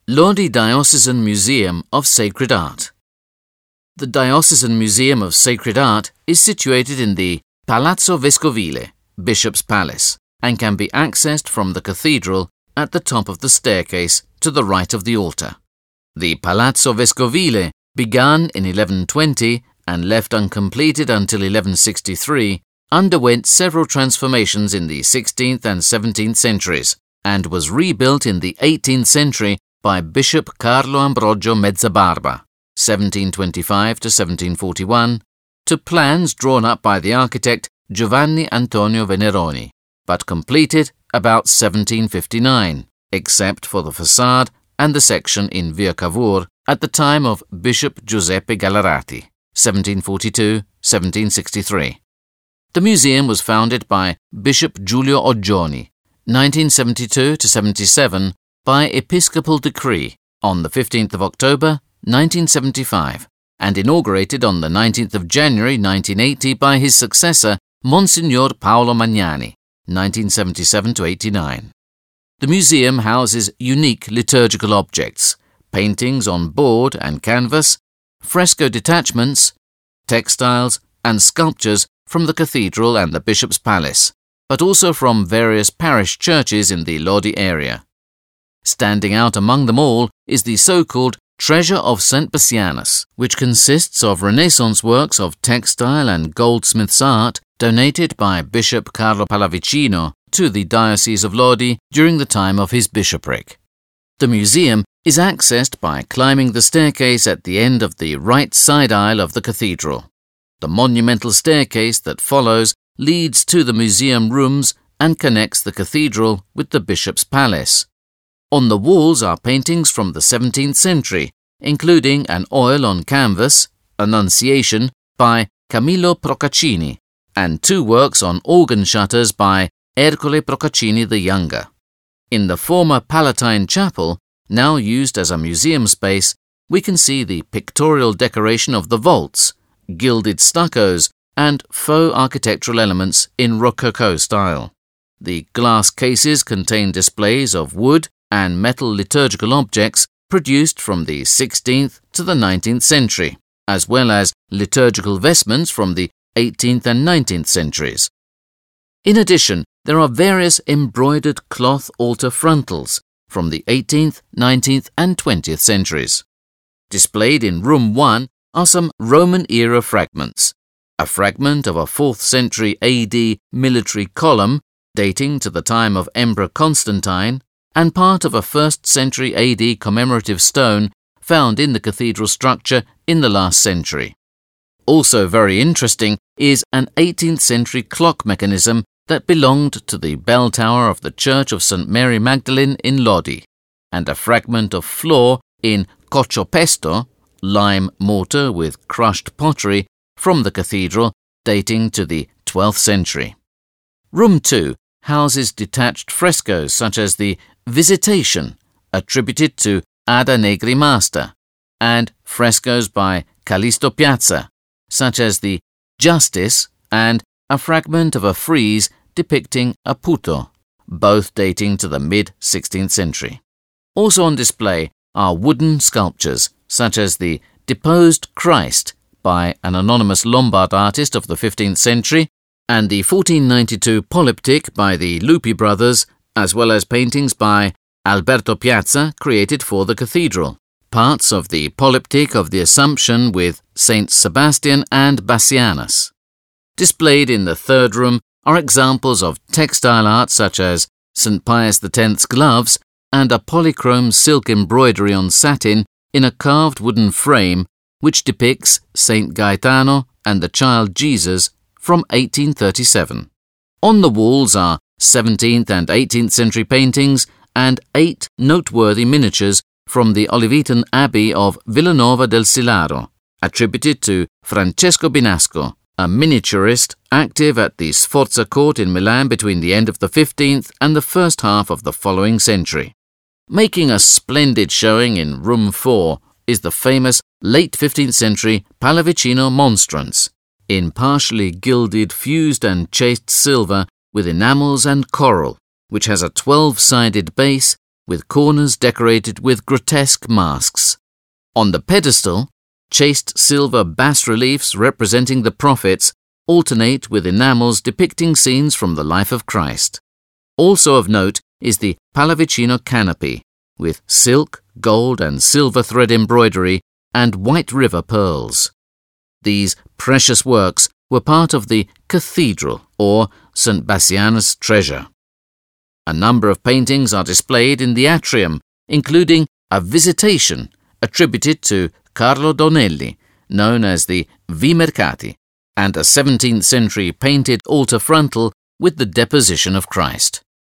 Lodi Diocesan Museum of Sacred Art. The Diocesan Museum of Sacred Art is situated in the Palazzo Vescovile, Bishop's Palace, and can be accessed from the cathedral at the top of the staircase to the right of the altar. The Palazzo Vescovile, begun in 1120 and left uncompleted until 1163, underwent several transformations in the 16th and 17th centuries and was rebuilt in the 18th century by Bishop Carlo Ambrogio Mezzabarba, 1725 to 1741, to plans drawn up by the architect Giovanni Antonio Veneroni, but completed about 1759, except for the facade and the section in Via Cavour at the time of Bishop Giuseppe Gallerati, 1742-1763. The museum was founded by Bishop Giulio Oggioni, 1972-77, by episcopal decree on the 15th of October, 1975, and inaugurated on the 19th of January 1980 by his successor, Monsignor Paolo Magnani, 1977-89. The museum houses unique liturgical objects, paintings on board and canvas, fresco detachments, textiles and sculptures from the cathedral and the Bishop's Palace, but also from various parish churches in the Lodi area. Standing out among them all is the so-called Treasure of St. Bassianus, which consists of Renaissance works of textile and goldsmith's art donated by Bishop Carlo Pallavicino to the Diocese of Lodi during the time of his bishopric. The museum is accessed by climbing the staircase at the end of the right side aisle of the cathedral. The monumental staircase that follows leads to the museum rooms and connects the cathedral with the Bishop's Palace. On the walls are paintings from the 17th century, including an oil on canvas, Annunciation, by Camillo Procaccini, and two works on organ shutters by Ercole Procaccini the Younger. In the former Palatine Chapel, now used as a museum space, we can see the pictorial decoration of the vaults, gilded stuccos, and faux architectural elements in Rococo style. The glass cases contain displays of wood and metal liturgical objects produced from the 16th to the 19th century, as well as liturgical vestments from the 18th and 19th centuries. In addition, there are various embroidered cloth altar frontals from the 18th, 19th and 20th centuries. Displayed in Room 1 are some Roman-era fragments, a fragment of a 4th century AD military column dating to the time of Emperor Constantine, and part of a 1st century AD commemorative stone found in the cathedral structure in the last century. Also very interesting is an 18th century clock mechanism that belonged to the bell tower of the Church of St. Mary Magdalene in Lodi, and a fragment of floor in coccio-pesto, lime mortar with crushed pottery, from the cathedral dating to the 12th century. Room 2 houses detached frescoes such as the Visitation, attributed to Ada Negri Master, and frescoes by Callisto Piazza, such as the Justice and a fragment of a frieze depicting a puto, both dating to the mid-16th century. Also on display are wooden sculptures, such as the Deposed Christ by an anonymous Lombard artist of the 15th century, and the 1492 Polyptych by the Lupi brothers, as well as paintings by Alberto Piazza created for the cathedral, parts of the Polyptych of the Assumption with Saints Sebastian and Bassianus. Displayed in the third room are examples of textile art such as St. Pius X's gloves and a polychrome silk embroidery on satin in a carved wooden frame which depicts Saint Gaetano and the child Jesus from 1837. On the walls are 17th and 18th century paintings and 8 noteworthy miniatures from the Olivetan Abbey of Villanova del Silaro, attributed to Francesco Binasco, a miniaturist active at the Sforza court in Milan between the end of the 15th and the first half of the following century. Making a splendid showing in Room 4 is the famous late 15th century Pallavicino monstrance, in partially gilded fused and chased silver with enamels and coral, which has a 12-sided base with corners decorated with grotesque masks. On the pedestal, chased silver bas-reliefs representing the prophets alternate with enamels depicting scenes from the life of Christ. Also of note is the Pallavicino canopy, with silk, gold and silver thread embroidery and White River pearls. These precious works were part of the cathedral, or St. Bassianus treasure. A number of paintings are displayed in the atrium, including a Visitation attributed to Carlo Donelli, known as the Vimercati, and a 17th century painted altar frontal with the Deposition of Christ.